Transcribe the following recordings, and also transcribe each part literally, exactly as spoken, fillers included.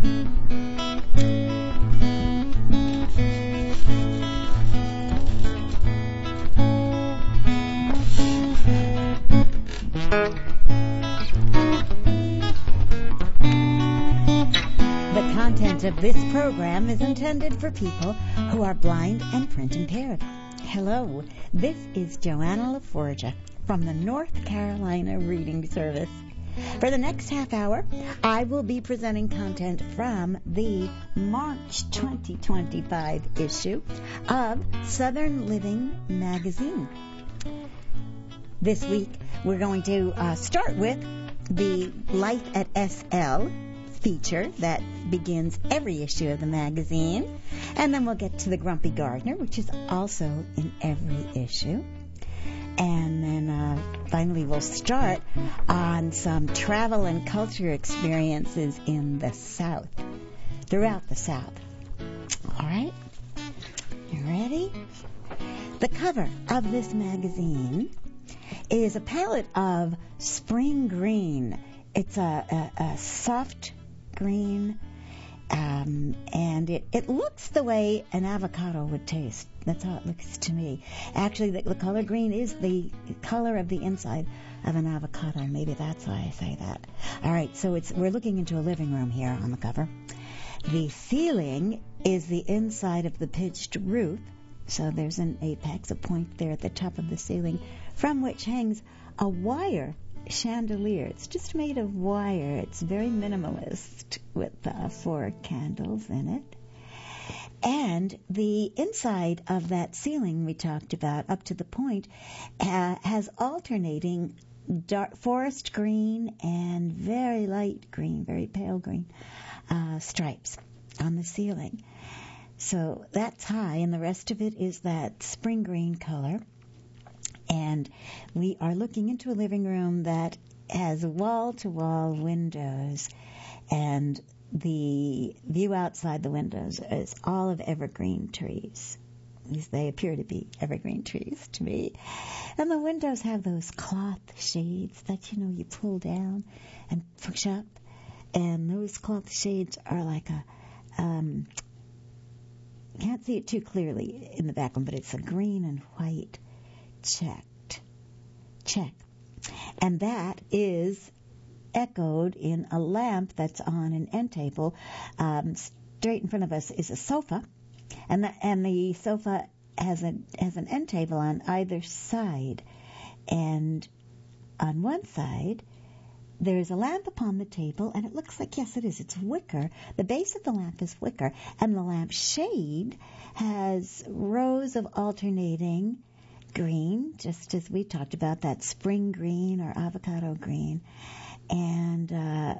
The content of this program is intended for people who are blind and print impaired. Hello, this is Joanna LaForgia from the North Carolina Reading Service. For the next half hour, I will be presenting content from the March twenty twenty-five issue of Southern Living magazine. This week, we're going to uh, start with the Life at S L feature that begins every issue of the magazine. And then we'll get to the Grumpy Gardener, which is also in every issue. And then uh, finally we'll start on some travel and culture experiences in the South, throughout the South. All right? You ready? The cover of this magazine is a palette of spring green. It's a, a, a soft green, um, and it, it looks the way an avocado would taste. That's how it looks to me. Actually, the, the color green is the color of the inside of an avocado. Maybe that's why I say that. All right, so it's we're looking into a living room here on the cover. The ceiling is the inside of the pitched roof, so there's an apex, a point there at the top of the ceiling, from which hangs a wire chandelier. It's just made of wire. It's very minimalist with uh, four candles in it. And the inside of that ceiling we talked about up to the point uh, has alternating dark forest green and very light green, very pale green uh, stripes on the ceiling. So that's high, and the rest of it is that spring green color. And we are looking into a living room that has wall-to-wall windows, and the view outside the windows is all of evergreen trees. At least they appear to be evergreen trees to me. And the windows have those cloth shades that, you know, you pull down and push up. And those cloth shades are like a, um, can't see it too clearly in the background, but it's a green and white checked check, and that is echoed in a lamp that's on an end table. Um, straight in front of us is a sofa, and the, and the sofa has a has an end table on either side, and on one side there is a lamp upon the table, and it looks like, yes, it is. It's wicker. The base of the lamp is wicker, and the lamp shade has rows of alternating green, just as we talked about, that spring green or avocado green, and uh,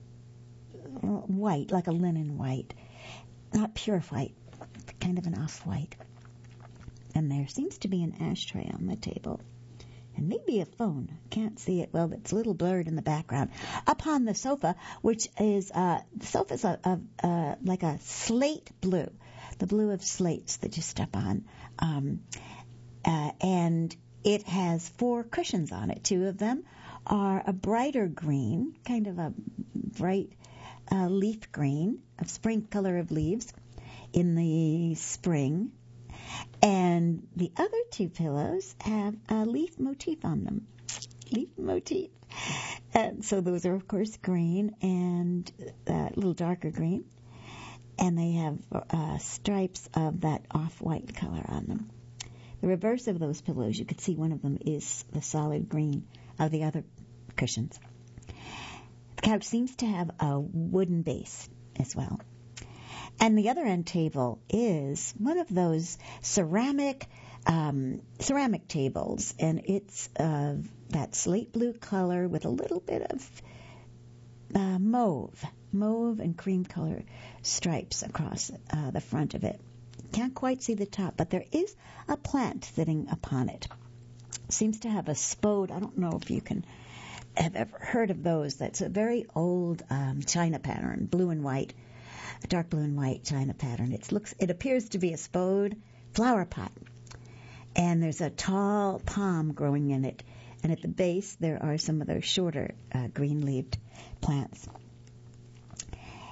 white, like a linen white, not pure white, kind of an off-white. And there seems to be an ashtray on the table, and maybe a phone. Can't see it well, but it's a little blurred in the background. Upon the sofa, which is, uh, the sofa's a, a, a, like a slate blue, the blue of slates that you step on, um, Uh, and it has four cushions on it. Two of them are a brighter green, kind of a bright uh, leaf green, of spring color of leaves in the spring. And the other two pillows have a leaf motif on them. Leaf motif. And so those are, of course, green and uh, a little darker green. And they have uh, stripes of that off-white color on them. The reverse of those pillows, you could see one of them is the solid green of the other cushions. The couch seems to have a wooden base as well. And the other end table is one of those ceramic um, ceramic tables, and it's uh, that slate blue color with a little bit of uh, mauve, mauve and cream color stripes across uh, the front of it. Can't quite see the top, but there is a plant sitting upon it. Seems to have a spode. I don't know if you can have ever heard of those. That's a very old um, china pattern, blue and white, a dark blue and white china pattern. It looks, it appears to be a spode flower pot, and there's a tall palm growing in it. And at the base, there are some of those shorter uh, green-leaved plants.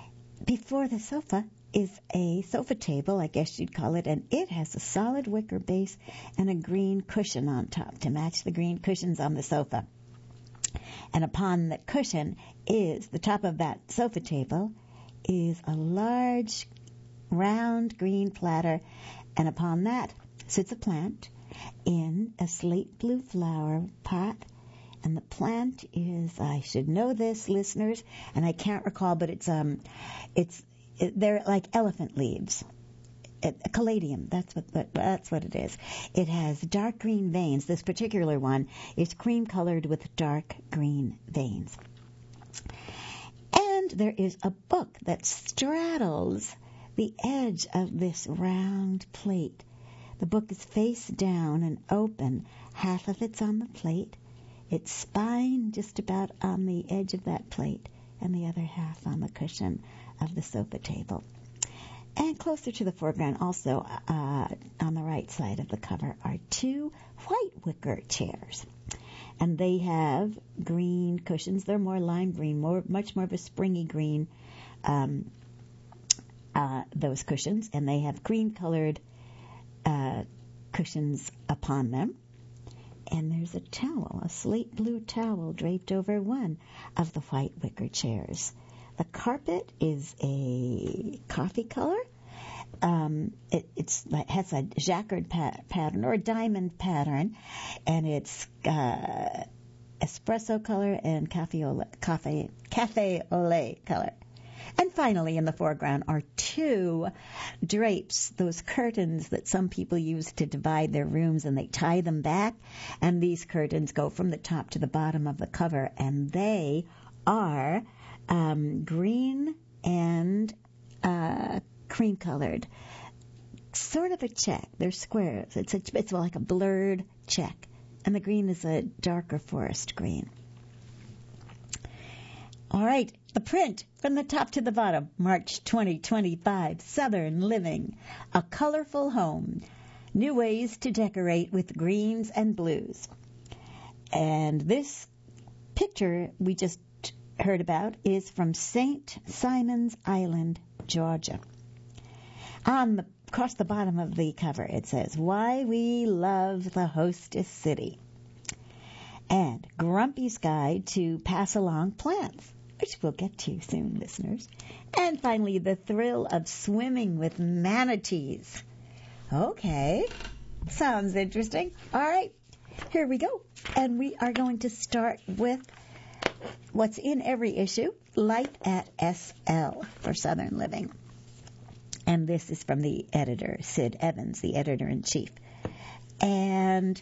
before the sofa is a sofa table, I guess you'd call it, and it has a solid wicker base and a green cushion on top to match the green cushions on the sofa. And upon the cushion is, the top of that sofa table, is a large, round green platter, and upon that sits a plant in a slate blue flower pot. And the plant is, I should know this, listeners, and I can't recall, but it's um, it's it, they're like elephant leaves. It, a caladium, that's what, what that's what it is. It has dark green veins. This particular one is cream colored with dark green veins. And there is a book that straddles the edge of this round plate. The book is face down and open. Half of it's on the plate. It's spine just about on the edge of that plate, and the other half on the cushion of the sofa table. And closer to the foreground, also uh, on the right side of the cover, are two white wicker chairs. And they have green cushions. They're more lime green, more much more of a springy green, um, uh, those cushions. And they have cream-colored uh, cushions upon them. And there's a towel, a slate blue towel draped over one of the white wicker chairs. The carpet is a coffee color. Um, it it's, it has a jacquard pat- pattern or a diamond pattern, and it's uh, espresso color and cafe au lait, cafe, cafe au lait color. And finally, in the foreground are two drapes, those curtains that some people use to divide their rooms, and they tie them back. And these curtains go from the top to the bottom of the cover, and they are um, green and uh, cream-colored. Sort of a check. They're squares. It's, a, it's like a blurred check. And the green is a darker forest green. All right, the print from the top to the bottom, March twenty twenty-five, Southern Living, a colorful home, new ways to decorate with greens and blues. And this picture we just heard about is from Saint Simon's Island, Georgia. On the, across the bottom of the cover, it says, "Why We Love the Hostess City," and Grumpy's Guide to Pass Along Plants, which we'll get to soon, listeners. And finally, the thrill of swimming with manatees. Okay, sounds interesting. All right, here we go. And we are going to start with what's in every issue, Light at S L for Southern Living. And this is from the editor, Sid Evans, the editor-in-chief. And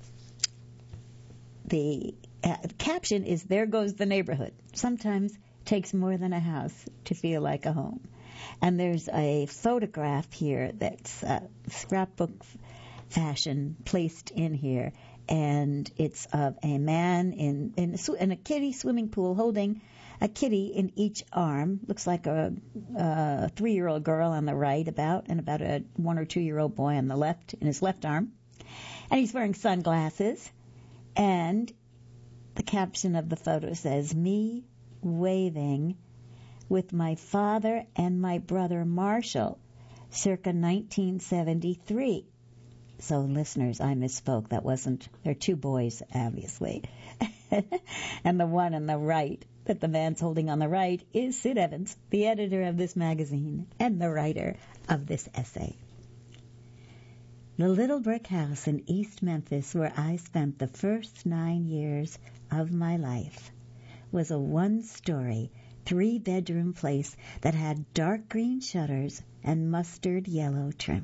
the Uh, the caption is, "There goes the neighborhood. Sometimes it takes more than a house to feel like a home." And there's a photograph here that's uh, scrapbook fashion placed in here, and it's of a man in, in, a, sw- in a kiddie swimming pool holding a kitty in each arm. Looks like a, a three-year-old girl on the right about, and about a one- or two-year-old boy on the left, in his left arm. And he's wearing sunglasses, and the caption of the photo says, "Me waving with my father and my brother Marshall, circa nineteen seventy-three. So, listeners, I misspoke. That wasn't, they're two boys, obviously. And the one on the right, that the man's holding on the right, is Sid Evans, the editor of this magazine and the writer of this essay. The little brick house in East Memphis, where I spent the first nine years of my life, was a one-story, three-bedroom place that had dark green shutters and mustard yellow trim.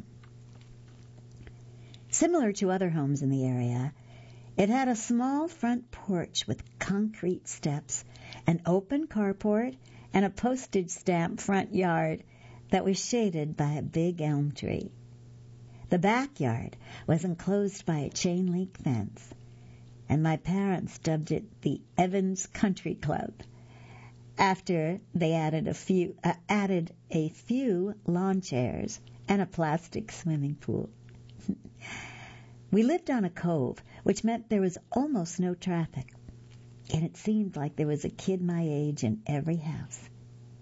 Similar to other homes in the area, it had a small front porch with concrete steps, an open carport, and a postage stamp front yard that was shaded by a big elm tree. The backyard was enclosed by a chain-link fence, and my parents dubbed it the Evans Country Club, after they added a few uh, added a few lawn chairs and a plastic swimming pool. We lived on a cove, which meant there was almost no traffic, and it seemed like there was a kid my age in every house.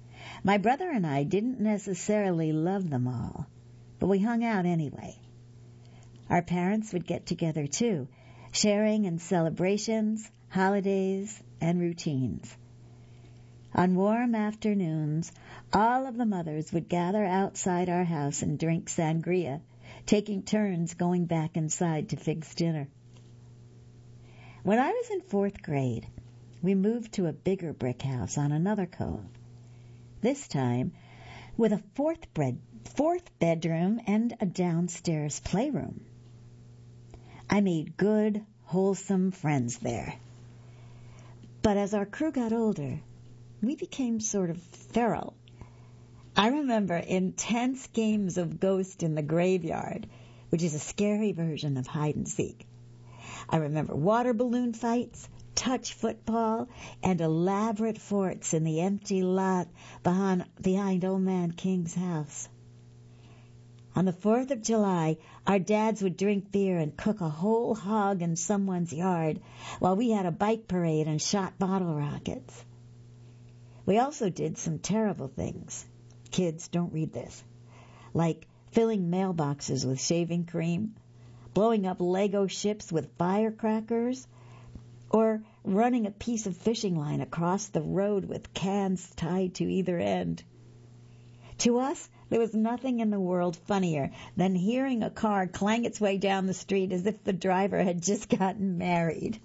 My brother and I didn't necessarily love them all, but we hung out anyway. Our parents would get together too, sharing in celebrations, holidays, and routines. On warm afternoons, all of the mothers would gather outside our house and drink sangria, taking turns going back inside to fix dinner. When I was in fourth grade, we moved to a bigger brick house on another cove, this time with a fourth, bed, fourth bedroom and a downstairs playroom. I made good, wholesome friends there. But as our crew got older, we became sort of feral. I remember intense games of Ghost in the Graveyard, which is a scary version of hide and seek. I remember water balloon fights, touch football, and elaborate forts in the empty lot behind, behind Old Man King's house. On the fourth of July, our dads would drink beer and cook a whole hog in someone's yard, while we had a bike parade and shot bottle rockets. We also did some terrible things. Kids, don't read this. Like filling mailboxes with shaving cream, blowing up Lego ships with firecrackers, or running a piece of fishing line across the road with cans tied to either end. To us, there was nothing in the world funnier than hearing a car clang its way down the street as if the driver had just gotten married.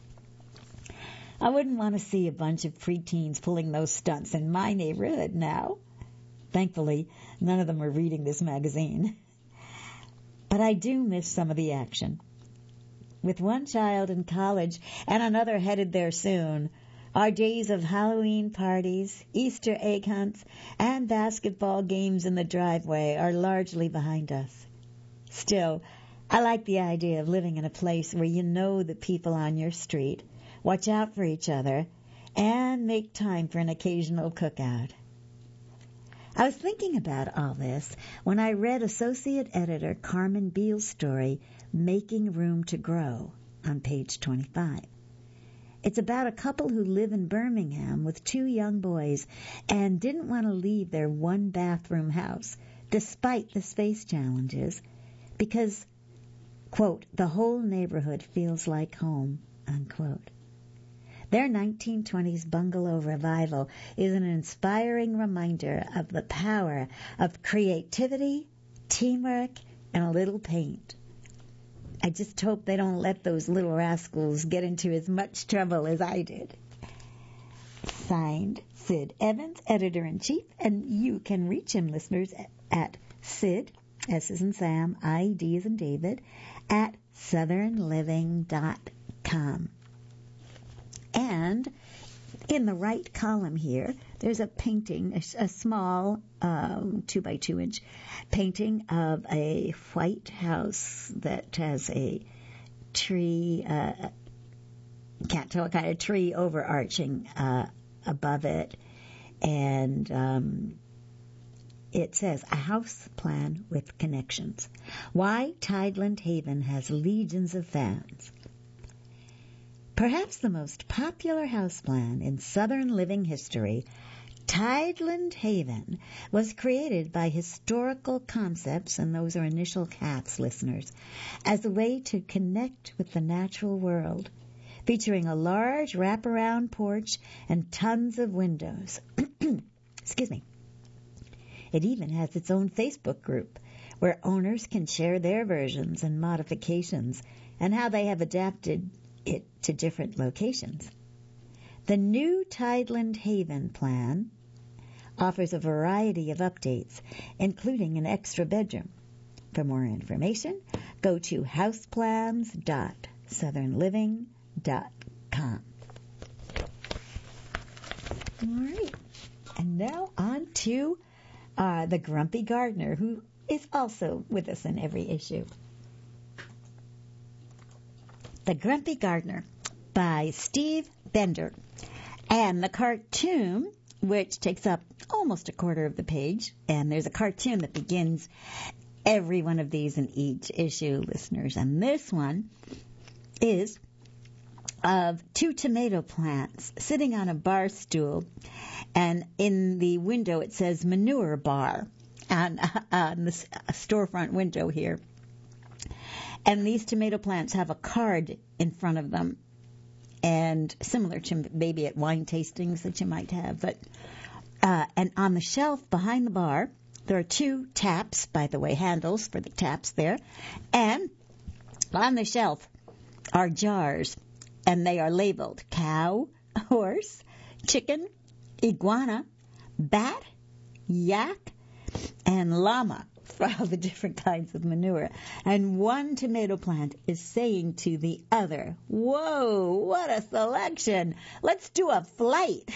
I wouldn't want to see a bunch of preteens pulling those stunts in my neighborhood now. Thankfully, none of them were reading this magazine. But I do miss some of the action. With one child in college and another headed there soon, our days of Halloween parties, Easter egg hunts, and basketball games in the driveway are largely behind us. Still, I like the idea of living in a place where you know the people on your street, watch out for each other, and make time for an occasional cookout. I was thinking about all this when I read Associate Editor Carmen Beal's story, Making Room to Grow, on page twenty-five. It's about a couple who live in Birmingham with two young boys and didn't want to leave their one-bathroom house, despite the space challenges, because, quote, the whole neighborhood feels like home, unquote. Their nineteen twenties bungalow revival is an inspiring reminder of the power of creativity, teamwork, and a little paint. I just hope they don't let those little rascals get into as much trouble as I did. Signed, Sid Evans, Editor-in-Chief, and you can reach him, listeners, at Sid, S as in Sam, I D as in David, at southern living dot com. And in the right column here, there's a painting, a, a small um, two by two inch painting of a white house that has a tree, uh, can't tell what kind of tree overarching uh, above it. And um, it says, a house plan with connections. Why Tideland Haven has legions of fans. Perhaps the most popular house plan in Southern living history, Tideland Haven was created by Historical Concepts, and those are initial caps, listeners, as a way to connect with the natural world, featuring a large wraparound porch and tons of windows. Excuse me. It even has its own Facebook group, where owners can share their versions and modifications and how they have adapted it to different locations. The new Tideland Haven plan offers a variety of updates, including an extra bedroom. For more information, go to houseplans dot southern living dot com. All right, and now on to uh, the Grumpy Gardener, who is also with us in every issue. The Grumpy Gardener by Steve Bender. And the cartoon, which takes up almost a quarter of the page, and there's a cartoon that begins every one of these in each issue, listeners. And this one is of two tomato plants sitting on a bar stool, and in the window it says manure bar on, on the storefront window here. And these tomato plants have a card in front of them, and similar to maybe at wine tastings that you might have. But uh, and on the shelf behind the bar, there are two taps, by the way, handles for the taps there, and on the shelf are jars, and they are labeled cow, horse, chicken, iguana, bat, yak, and llama for all the different kinds of manure. And one tomato plant is saying to the other, "Whoa, what a selection! Let's do a flight."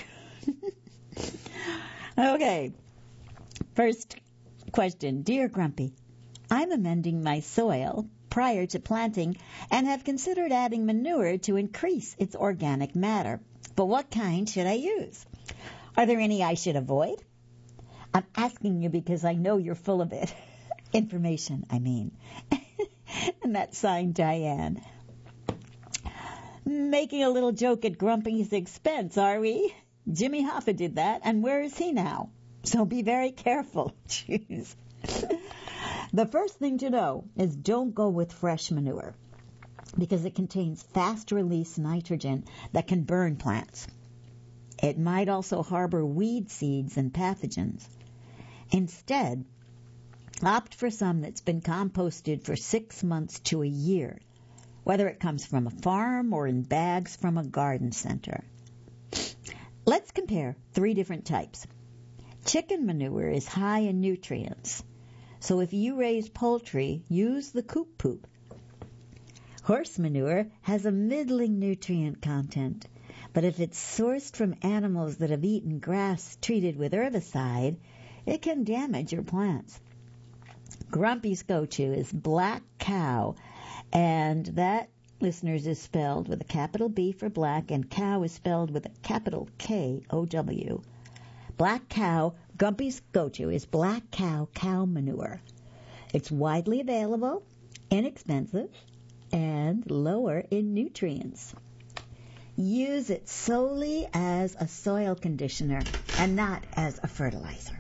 Okay, first question. Dear Grumpy, I'm amending my soil prior to planting and have considered adding manure to increase its organic matter. But what kind should I use? Are there any I should avoid? I'm asking you because I know you're full of it. Information, I mean. And that's signed Diane. Making a little joke at Grumpy's expense, are we? Jimmy Hoffa did that, and where is he now? So be very careful. Jeez. The first thing to know is don't go with fresh manure because it contains fast-release nitrogen that can burn plants. It might also harbor weed seeds and pathogens. Instead, opt for some that's been composted for six months to a year, whether it comes from a farm or in bags from a garden center. Let's compare three different types. Chicken manure is high in nutrients, so if you raise poultry, use the coop poop. Horse manure has a middling nutrient content, but if it's sourced from animals that have eaten grass treated with herbicide, it can damage your plants. Grumpy's go-to is black cow, and that, listeners, is spelled with a capital B for black, and cow is spelled with a capital K O W. Black cow, Grumpy's go-to is black cow cow manure. It's widely available, inexpensive, and lower in nutrients. Use it solely as a soil conditioner and not as a fertilizer.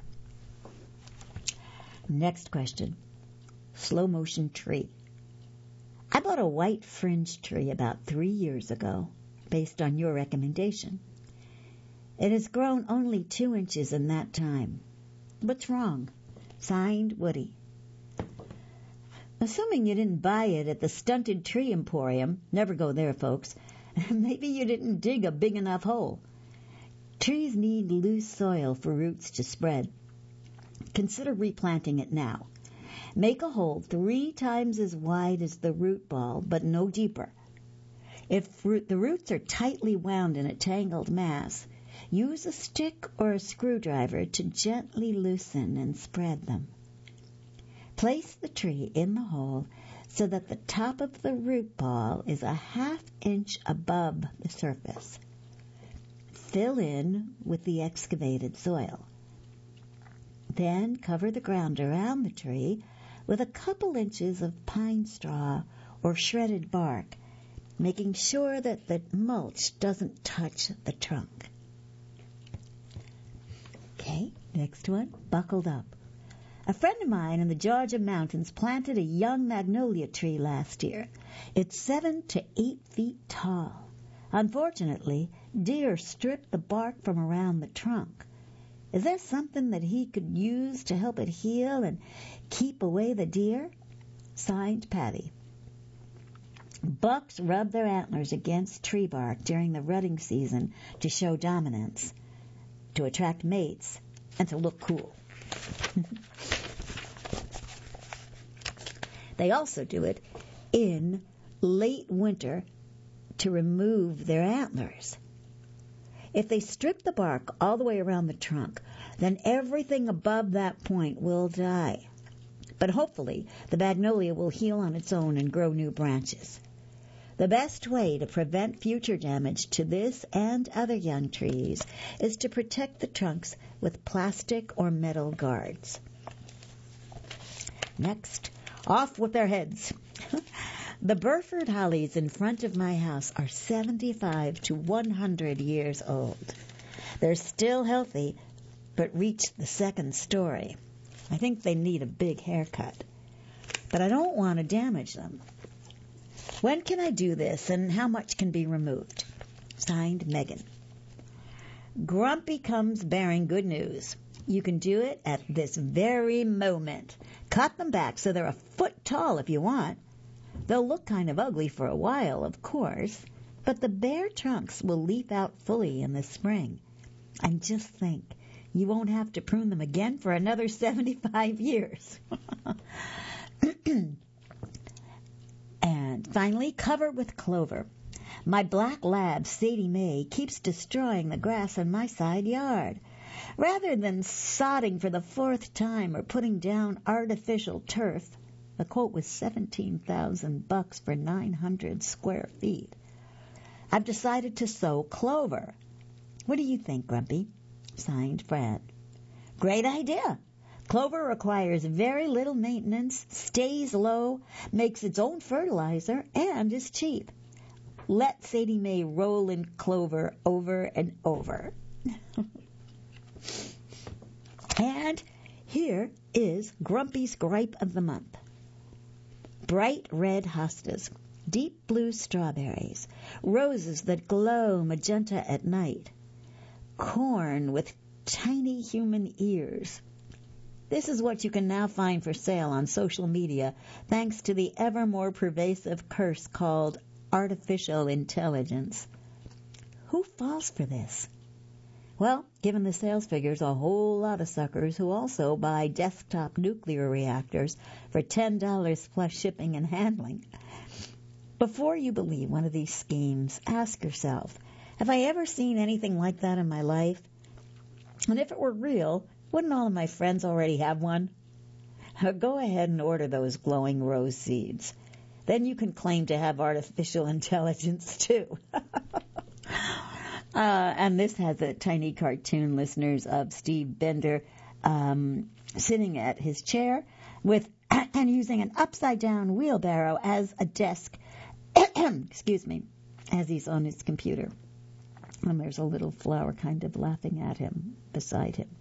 Next question. Slow motion tree. I bought a white fringe tree about three years ago, based on your recommendation. It has grown only two inches in that time. What's wrong? Signed, Woody. Assuming you didn't buy it at the Stunted Tree Emporium, never go there, folks, maybe you didn't dig a big enough hole. Trees need loose soil for roots to spread. Consider replanting it now. Make a hole three times as wide as the root ball, but no deeper. If the roots are tightly wound in a tangled mass, use a stick or a screwdriver to gently loosen and spread them. Place the tree in the hole so that the top of the root ball is a half inch above the surface. Fill in with the excavated soil. Then cover the ground around the tree with a couple inches of pine straw or shredded bark, making sure that the mulch doesn't touch the trunk. Okay, next one, buckled up. A friend of mine in the Georgia mountains planted a young magnolia tree last year. It's seven to eight feet tall. Unfortunately, deer stripped the bark from around the trunk. Is there something that he could use to help it heal and keep away the deer? Signed, Patty. Bucks rub their antlers against tree bark during the rutting season to show dominance, to attract mates, and to look cool. They also do it in late winter to remove their antlers. If they strip the bark all the way around the trunk, then everything above that point will die. But hopefully, the magnolia will heal on its own and grow new branches. The best way to prevent future damage to this and other young trees is to protect the trunks with plastic or metal guards. Next, off with their heads. The Burford hollies in front of my house are seventy-five to one hundred years old. They're still healthy, but reached the second story. I think they need a big haircut. But I don't want to damage them. When can I do this, and how much can be removed? Signed, Megan. Grumpy comes bearing good news. You can do it at this very moment. Cut them back so they're a foot tall if you want. They'll look kind of ugly for a while, of course, but the bare trunks will leaf out fully in the spring. And just think, you won't have to prune them again for another seventy-five years. And finally, cover with clover. My black lab, Sadie Mae, keeps destroying the grass in my side yard. Rather than sodding for the fourth time or putting down artificial turf, the quote was seventeen thousand bucks for nine hundred square feet, I've decided to sow clover. What do you think, Grumpy? Signed, Fred. Great idea. Clover requires very little maintenance, stays low, makes its own fertilizer, and is cheap. Let Sadie Mae roll in clover over and over. And here is Grumpy's gripe of the month. Bright red hostas, deep blue strawberries, roses that glow magenta at night, corn with tiny human ears. This is what you can now find for sale on social media, thanks to the ever more pervasive curse called artificial intelligence. Who falls for this? Well, given the sales figures, a whole lot of suckers who also buy desktop nuclear reactors for ten dollars plus shipping and handling. Before you believe one of these schemes, ask yourself, have I ever seen anything like that in my life? And if it were real, wouldn't all of my friends already have one? Go ahead and order those glowing rose seeds. Then you can claim to have artificial intelligence, too. uh, and this has a tiny cartoon, listeners, of Steve Bender um, sitting at his chair with and using an upside-down wheelbarrow as a desk, excuse me, as he's on his computer. And there's a little flower kind of laughing at him beside him.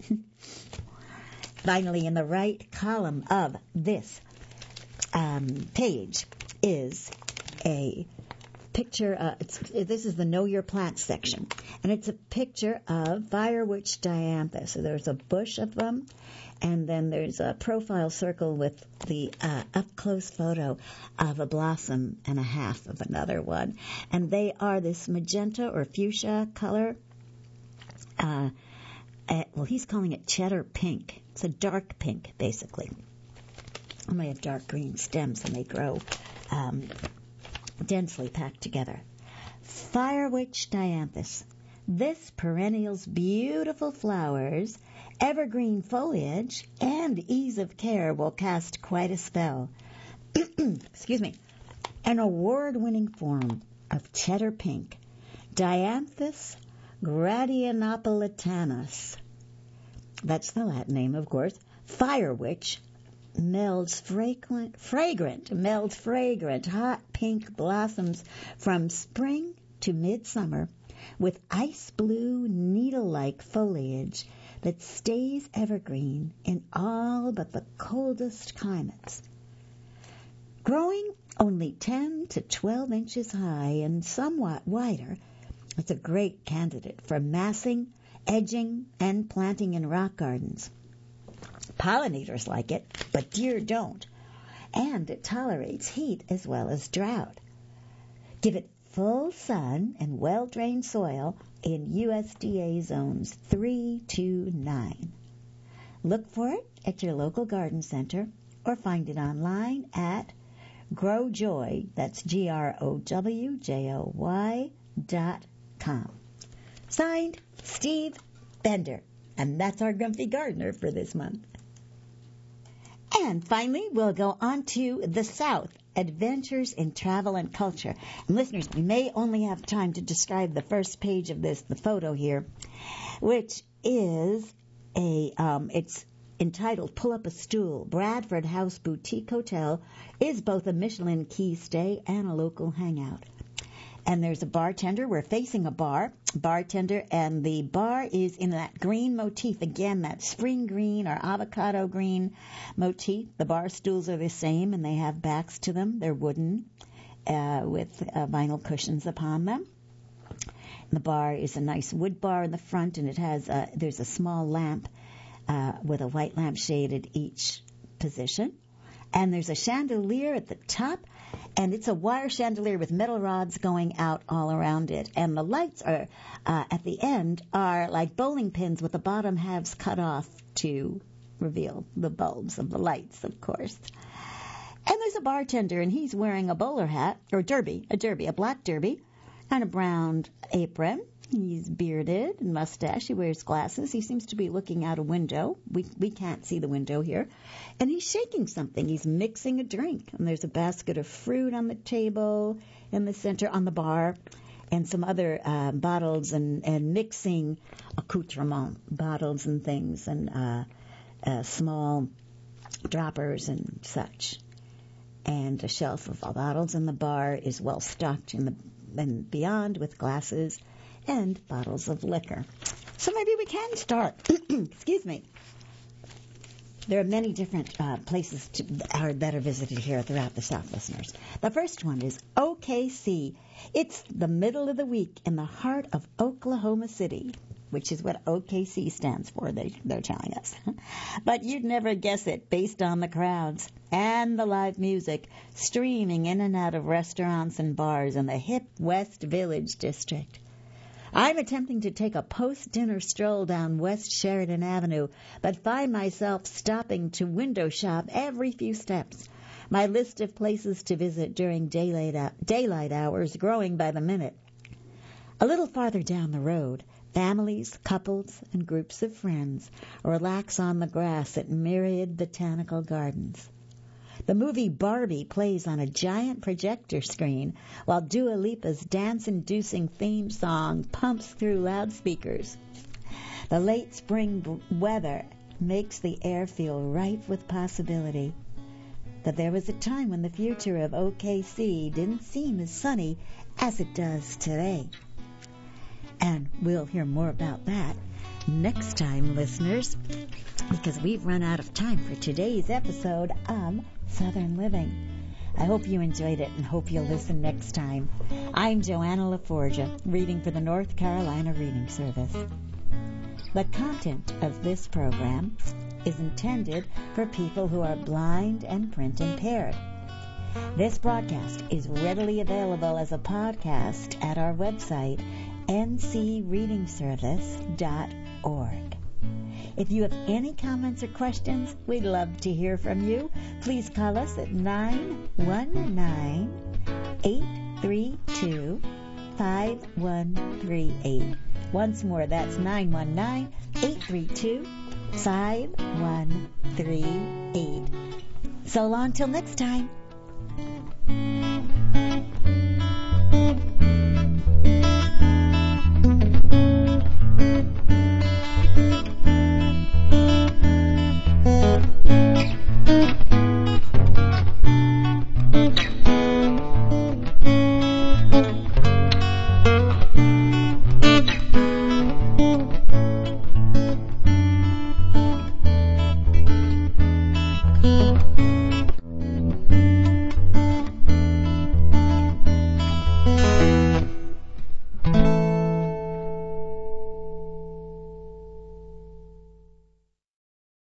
Finally, in the right column of this um, page is a picture. Uh, it's, this is the Know Your Plants section, and it's a picture of fire witch dianthus. So there's a bush of them, and then there's a profile circle with the uh, up-close photo of a blossom and a half of another one. And they are this magenta or fuchsia color. Uh, uh, well, he's calling it cheddar pink. It's a dark pink, basically. And they have dark green stems, and they grow um, densely packed together. Fire witch dianthus. This perennial's beautiful flowers, evergreen foliage, and ease of care will cast quite a spell. Excuse me. An award-winning form of cheddar pink, Dianthus gradianopolitanus. That's the Latin name, of course. Fire witch melds fragrant, fragrant, melds fragrant, hot pink blossoms from spring to midsummer with ice blue, needle-like foliage that stays evergreen in all but the coldest climates. Growing only ten to twelve inches high and somewhat wider, it's a great candidate for massing, edging, and planting in rock gardens. Pollinators like it, but deer don't. And it tolerates heat as well as drought. Give it full sun and well-drained soil in U S D A zones three to nine. Look for it at your local garden center or find it online at GrowJoy, that's G R O W J O Y dot com. Signed, Steve Bender. And that's our Grumpy Gardener for this month. And finally, we'll go on to the South, Adventures in Travel and Culture. And listeners, we may only have time to describe the first page of this, the photo here, which is a, um, it's entitled Pull Up a Stool, Bradford House Boutique Hotel is both a Michelin key stay and a local hangout. And there's a bartender. We're facing a bar, bartender, and the bar is in that green motif. Again, that spring green or avocado green motif. The bar stools are the same, and they have backs to them. They're wooden uh, with uh, vinyl cushions upon them. And the bar is a nice wood bar in the front, and it has a, there's a small lamp uh, with a white lamp shade at each position. And there's a chandelier at the top, and it's a wire chandelier with metal rods going out all around it. And the lights are uh, at the end are like bowling pins with the bottom halves cut off to reveal the bulbs of the lights, of course. And there's a bartender, and he's wearing a bowler hat, or derby, a derby, a black derby, and a brown apron. He's bearded and mustache. He wears glasses. He seems to be looking out a window. We we can't see the window here. And he's shaking something. He's mixing a drink. And there's a basket of fruit on the table in the center on the bar, and some other uh, bottles and, and mixing accoutrements, bottles and things, and uh, uh, small droppers and such. And a shelf of bottles in the bar is well stocked in the and beyond with glasses and bottles of liquor. So maybe we can start. Excuse me. There are many different uh, places to, are, that are visited here throughout the South, listeners. The first one is O K C. It's the middle of the week in the heart of Oklahoma City, which is what O K C stands for, they, they're telling us. But you'd never guess it based on the crowds and the live music streaming in and out of restaurants and bars in the hip West Village district. I'm attempting to take a post-dinner stroll down West Sheridan Avenue, but find myself stopping to window shop every few steps. My list of places to visit during daylight, daylight hours growing by the minute. A little farther down the road, families, couples, and groups of friends relax on the grass at Myriad Botanical Gardens. The movie Barbie plays on a giant projector screen while Dua Lipa's dance-inducing theme song pumps through loudspeakers. The late spring weather makes the air feel ripe with possibility. But there was a time when the future of O K C didn't seem as sunny as it does today. And we'll hear more about that next time, listeners, because we've run out of time for today's episode of Southern Living. I hope you enjoyed it and hope you'll listen next time. I'm Joanna LaForgia, reading for the North Carolina Reading Service. The content of this program is intended for people who are blind and print impaired. This broadcast is readily available as a podcast at our website, n c reading service dot org. If you have any comments or questions, we'd love to hear from you. Please call us at nine one nine, eight three two, five one three eight. Once more, that's nine one nine, eight three two, five one three eight. So long till next time.